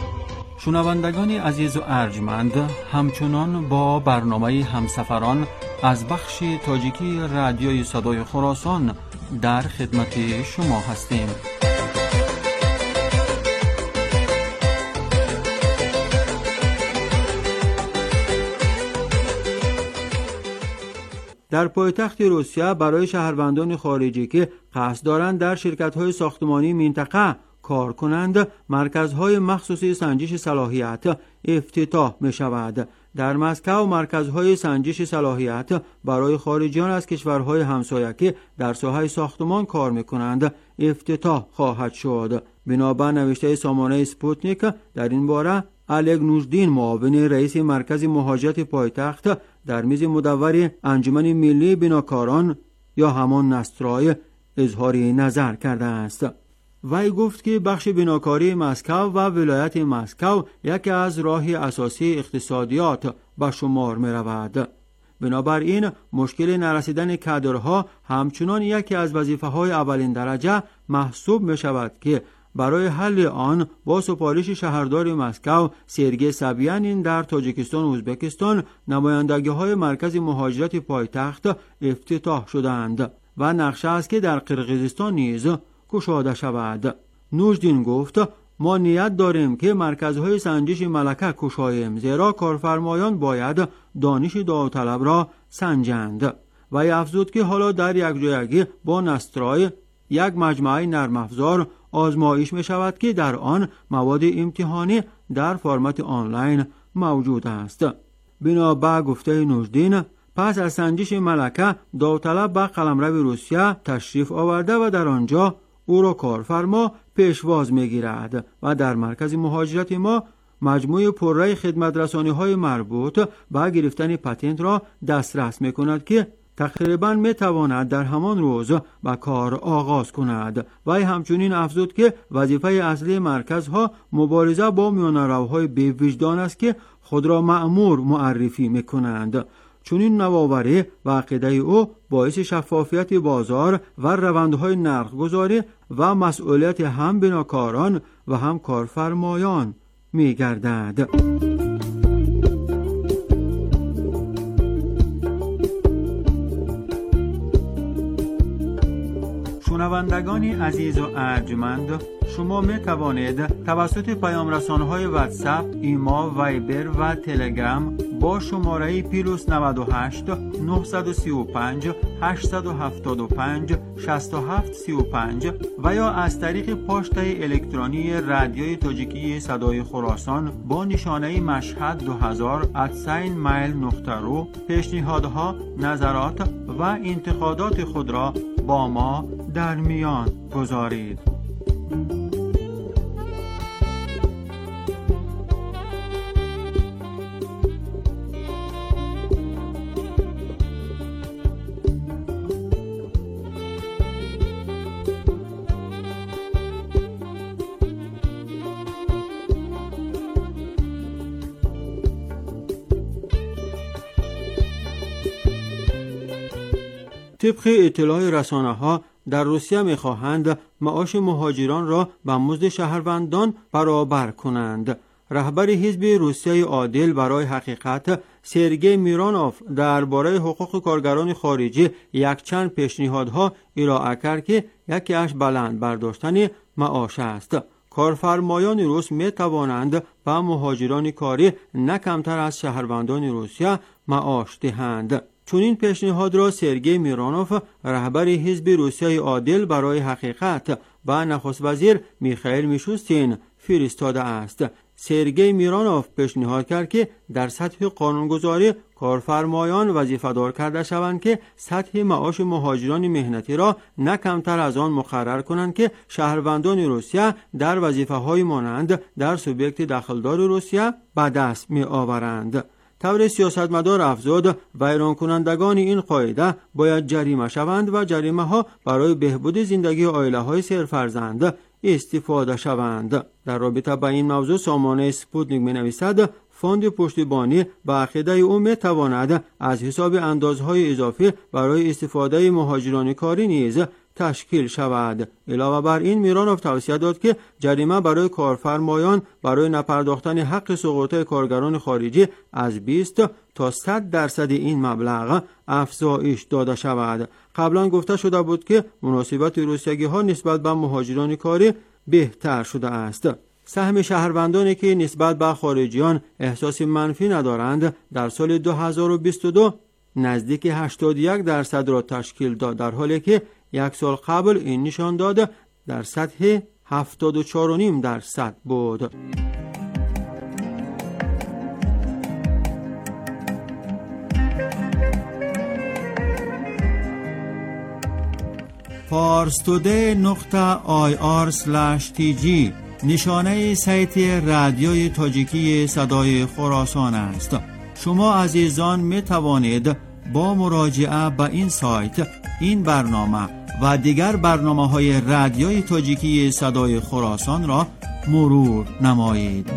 شنوندگان عزیز و ارجمند، همچنان با برنامه همسفران از بخش تاجیکی رادیوی صدای خراسان در خدمت شما هستیم. در پایتخت روسیه برای شهروندان خارجی که قصد دارند در شرکت‌های ساختمانی منطقه کار کنند، مرکزهای مخصوصی سنجش صلاحیت افتتاح می شود. در مسکو مرکزهای سنجش صلاحیت برای خارجیان از کشورهای همسایه که در ساحه ساختمان کار می کنند افتتاح خواهد شد. بنابر نوشته سامانه سپوتنیک در این باره، الگ نوژدین معاون رئیس مرکز مهاجرت پایتخت در میز مدور انجمن ملی بناکاران یا همان نسترای اظهار نظر کرده است. وی گفت که بخش بناکاری مسکو و ولایت مسکو یکی از راه اساسی اقتصادیات به شمار می رود. بنابراین مشکل نرسیدن کادرها همچنان یکی از وظیفه‌های اولین درجه محسوب می شود که برای حل آن با سفارش شهردار مسکو سرگی سبیانین در تاجیکستان و ازبکستان نمایندگی‌های مرکز مهاجرت پایتخت افتتاح شدند و نقشه است که در قرقیزستان نیز گشاده شود. نوژدین گفت ما نیت داریم که مرکزهای سنجش ملکه گشاییم، زیرا کارفرمایان باید دانش داوطلب را سنجند. و افزود که حالا در یک جایگی با نسترای یک مجموعه نرم افزار آزمایش می شود که در آن مواد امتحانی در فرمت آنلاین موجود است. بنابر گفته نوژدین، پس از سنجش ملکه داوطلب به قلمرو روسیه تشریف آورده و در آنجا او را کارفرما پیشواز میگیرد و در مرکز مهاجرت ما مجموعه پررای خدمت رسانی های مربوط به گرفتن پتنت را دسترس میکند که تقریباً میتواند در همان روز به کار آغاز کند. و همچنین افزود که وظیفه اصلی مرکزها مبارزه با میانروهای بی وجدان است که خود را مأمور معرفی میکنند. چون این نوآوری و عقیده او باعث شفافیت بازار و روندهای نرخ‌گذاری و مسئولیت هم بناکاران و هم کارفرمایان می‌گردد. شنوندگان عزیز و ارجمند، شما می توانید توسط پیام رسانه‌های واتساپ، ایما، وایبر و تلگرام با شماره +98 935 875 6735 و یا از طریق پاشته الکترونی رادیوی تاجیکی صدای خراسان با نشانه مشهد 2000@mail.ru پیشنهادها، نظرات و انتقادات خود را با ما در میان گذارید. طبق اطلاع رسانه‌ها در روسیه می‌خواهند معاش مهاجران را با مزد شهروندان برابر کنند. رهبر حزب روسیه عادل برای حقیقت سرگئی میرانوف درباره حقوق کارگران خارجی یک چند پیشنهادها ارائه کرد که یکی اش بلند برداشتن معاش است. کارفرمایان روس می توانند به مهاجران کاری نه کمتر از شهروندان روسیه معاش دهند. چون این پیشنهاد را سرگئی میرانوف رهبر حزب روسیه عادل برای حقیقت و نخست وزیر میخائیل میشوستین فرستاده است. سرگئی میرانوف پیشنهاد کرد که در سطح قانونگذاری کارفرمایان وظیفه‌دار کرده شوند که سطح معاش مهاجران مهنتی را نه کمتر از آن مقرر کنند که شهروندان روسیه در وظیفه‌های مانند در سوبیکت داخلدار روسیه به دست می‌آورند. طور سیاستمدار افزود ویران کنندگان این قاعده باید جریمه شوند و جریمه ها برای بهبود زندگی عائله های سرفرزند استفاده شوند. در رابطه با این موضوع سامانه سپوتنیک می نویسد فوند پشتیبانی به عقیده او می تواند از حساب اندازهای اضافی برای استفاده مهاجران کاری نیز تشکیل شود. علاوه بر این میرانوف توصیه داد که جریمه برای کارفرمایان برای نپرداختن حق سقوط کارگران خارجی از 20 تا 100% این مبلغ افزایش داده شود. قبلا گفته شده بود که مناسبت روسیه‌ها نسبت به مهاجران کاری بهتر شده است. سهم شهروندانی که نسبت به خارجیان احساس منفی ندارند در سال 2022 نزدیک 81% را تشکیل داد، در حالی که یک سال قبل این نشان داد در سطح 74.5% بود. parstoday.ir/tg نشانه سایت رادیوی تاجیکی صدای خراسان است. شما عزیزان می توانید با مراجعه به این سایت این برنامه و دیگر برنامه‌های رادیوی تاجیکی صدای خراسان را مرور نمایید.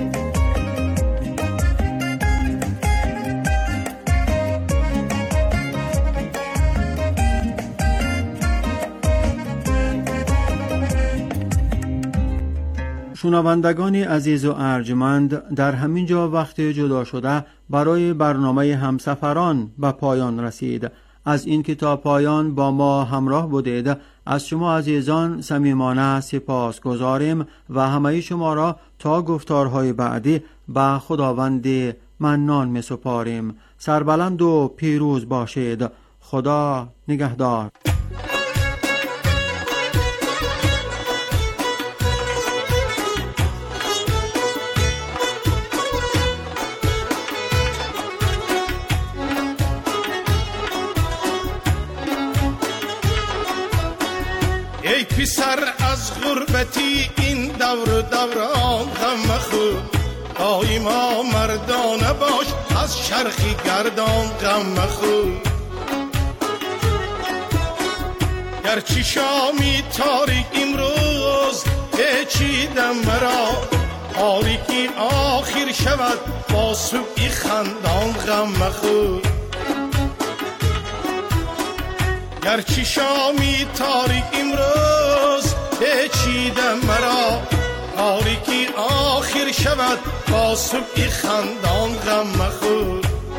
شنوندگان عزیز و ارجمند، در همین جا وقت جدا شده برای برنامه همسفران به پایان رسید. از این که تا پایان با ما همراه بودید از شما عزیزان صمیمانه سپاس گزاریم و همه شما را تا گفتارهای بعدی به خداوند منان می سپاریم. سربلند و پیروز باشید. خدا نگهدار. ای پسر از غربتی این دور دوران غم مخور، دایما مردانه باش از شرخی گردان غم مخور. گرچه شامی تاریک امروز پیچیدم مرا، تاریکی آخر شود با صبحی خندان غم مخور. گرچه شامی تاریک امروز پیچیدم مرا، تاریکی آخر شود با صبحی خندان غم مخور.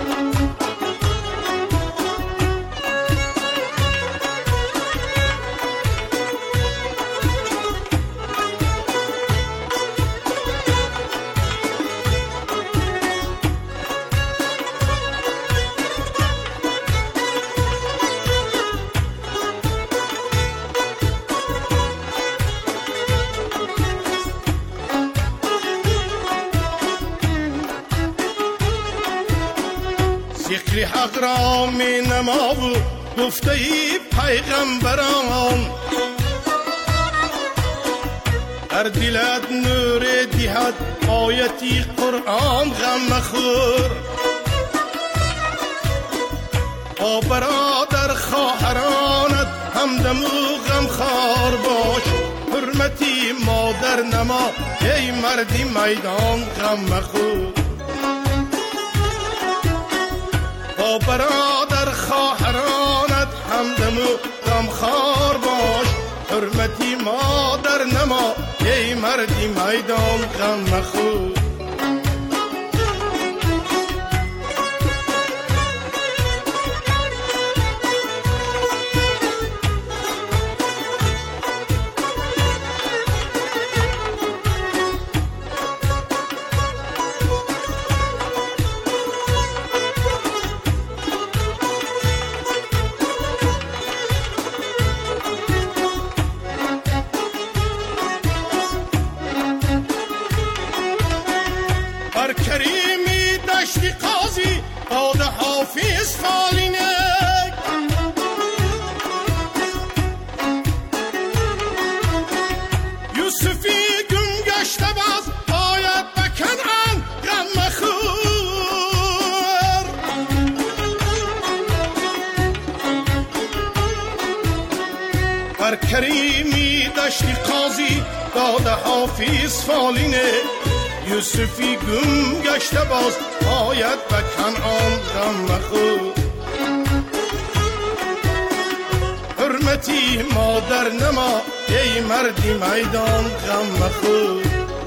ذکر حق را می نما و گفته ای پیغمبران، در دلت نور دهد آیتی قرآن غم مخور. با برادر خواهرانت همدم و غم خار باش، حرمتی مادر نما ای مردی میدان غم مخور. با برادر خواهرانت همدم و غمخوار باش، حرمتی مادر نما ای مردی میدان غم مخور. بر کریمی دشتی قاضی داد حافظ فالینک، یوسفی گم گشته باز باید به کنعان غم مخور. بر کریمی دشتی قاضی داد حافظ فالینک، یوسفی گم گشته باز باید به کنعان غم مخور. حرمتی مادر نما ای مردی میدان غم مخور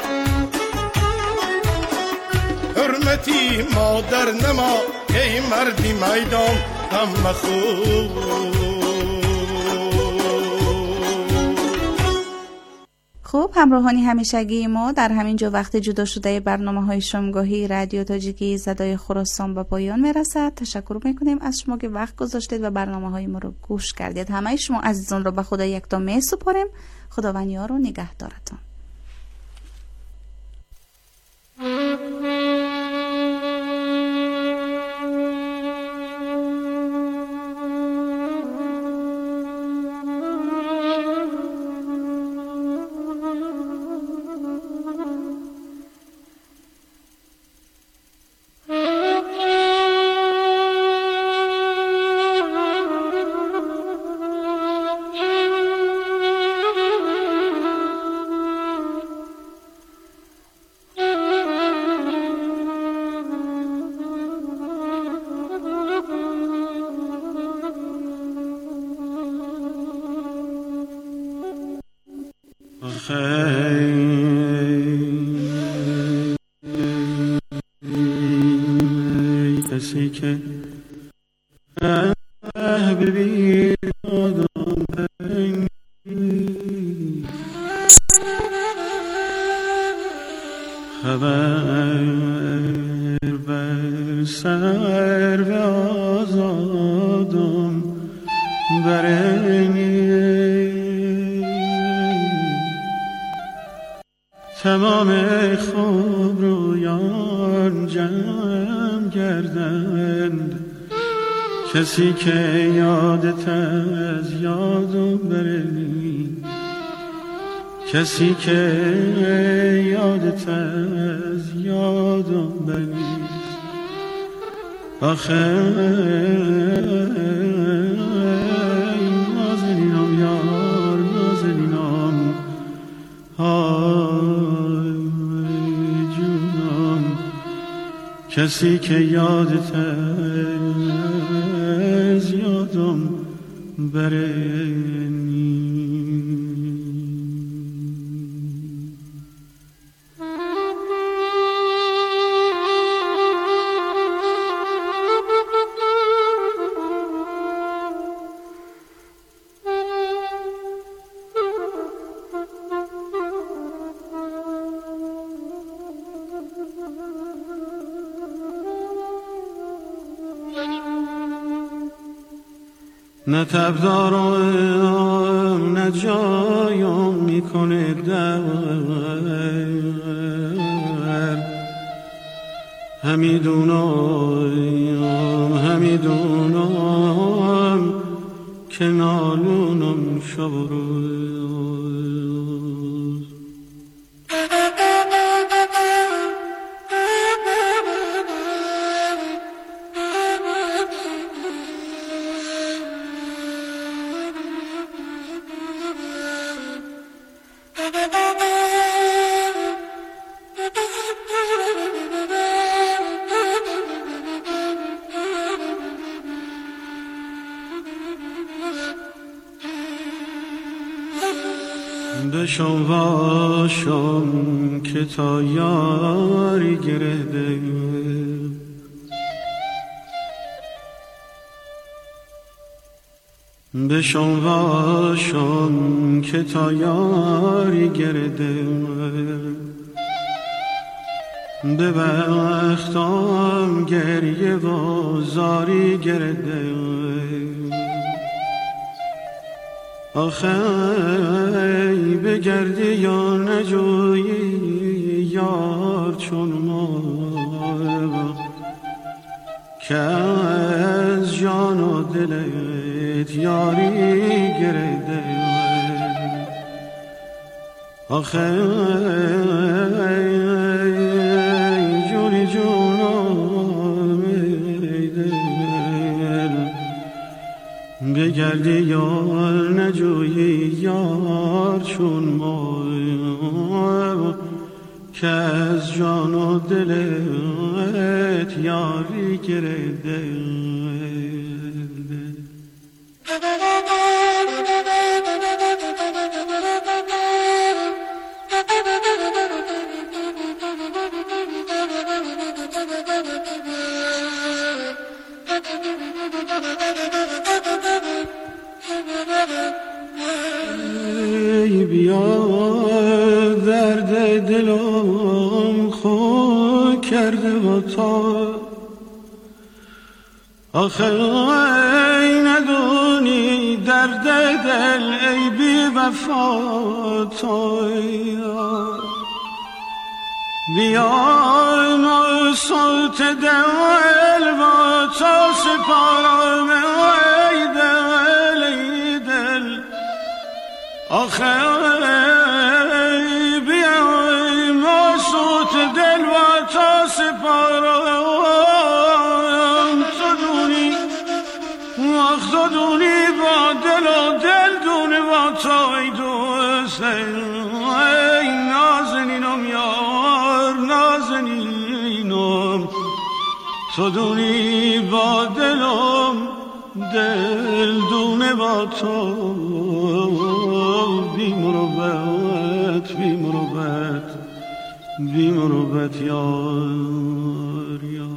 حرمتی مادر نما ای مردی میدان غم مخور. خب همراهانی همیشگی ما در همین جا وقت جدا شده برنامه‌های شامگاهی رادیو تاجیکی صدای خراسان به پایان میرسد. تشکر میکنیم از شما که وقت گذاشتید و برنامه‌های ما رو گوش کردید. همه شما عزیزان رو به خدا یکتا میسپاریم. خداوند یار و نگهدارتان. کسی که ببین آدم خبر بر سر و آزادم برنی تمام خوب رویان جمع گردند کسی که یادت از یادم برنی کسی که یادت از یادم برنی آخه نازنینم یار نازنینم های جونم کسی که یادت از یادم برنی. نه تب دارم نه جایم میکنه در همیدونم که نالونم شب و روز بشم واشم که تا یاری گرده بشم واشم که تا یاری گرده به بختم گریه و زاری گرده آخه بگردی یا نجویی یار چون ما که از جان و دلت یاری گرده آخه جونی جونم دل بگردی یا نجویی یار چون ما که از جان و دلت یاری گرده بیا درد دلم خو کرده با تو، آخه ای ندونی درد دل ای بی وفا تو. بیا صوت دل با تو سپارم ای دل ای دل، آخه بیا ما صوت دل با تو سپارم، تو دونی وقت دونی با دل و دل دونه با تو ای دوست، ای نازنینم یار نازنینم، تو دونی با دلم دل دونه با تو، بی مروت بی مروت بی مروت یار یار.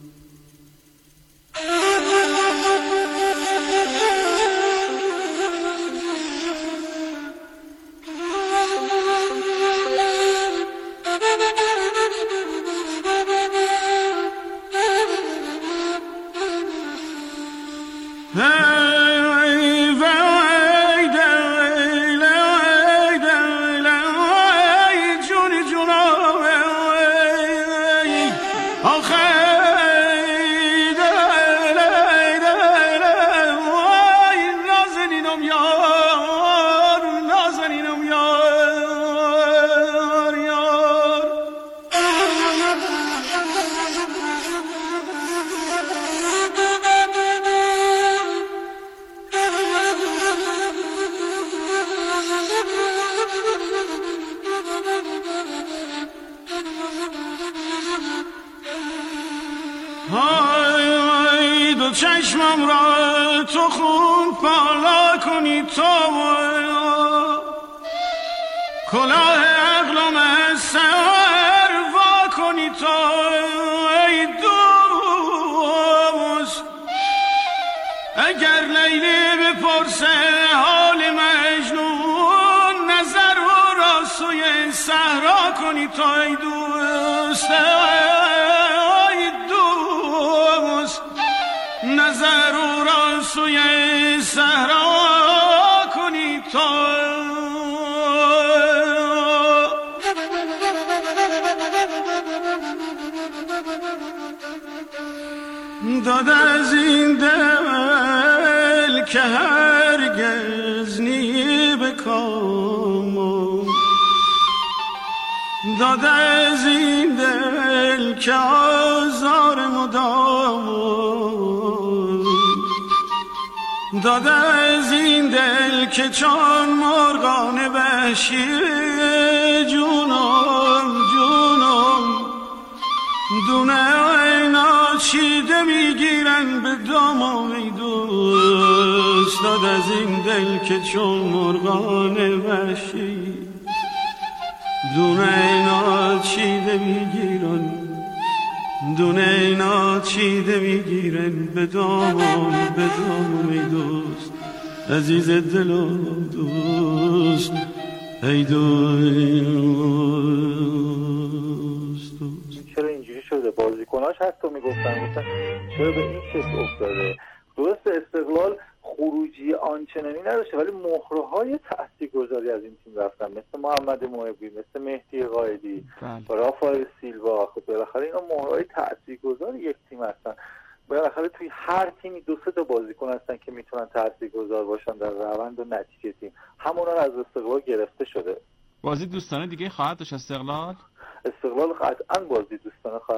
چشمم را تو خون پالا کنی تو، کلاه عقلم از سر وا کنی تو ای دوست. اگر لیلی بپرسه حال مجنون، نظر او را سوی صحرا کنی تو ای دوست، ای دوست. نظر او را سوی صحرا کنی تو. داد از این دل که هرگز نی بکام، داد از این دل که آزار مدام، داد از این دل که چون مرغان وحشی جونم جونم دونه اینا چیده میگیرن به دامم ای دوست. داد از این دل که چون مرغان وحشی دونه اینا چیده میگیرن، دونه اینا چیده میگیرن به دامم ای دوست. عزیز دلم دوست ای دوست. چرا اینجوری شده؟ بازیکناش حتی میگفتن چرا به این شکل افتاده؟ درست استقلال خروجی آنچنانی نداشته ولی مهره‌های تاثیرگذاری از این تیم رفتن، مثل محمد محبی، مثل مهدی قائدی و رافائل سیلوا. خب بالاخره اینا مهره‌های تاثیرگذار یک تیم هستن. بالاخره توی هر تیمی دو سه تا بازیکن هستن که میتونن تاثیرگذار باشن در روند و نتیجه تیم. همونا از استقلال گرفته شده. بازی دوستانه دیگه خواهد داشت استقلال قطعاً بازی دوستانه خواهد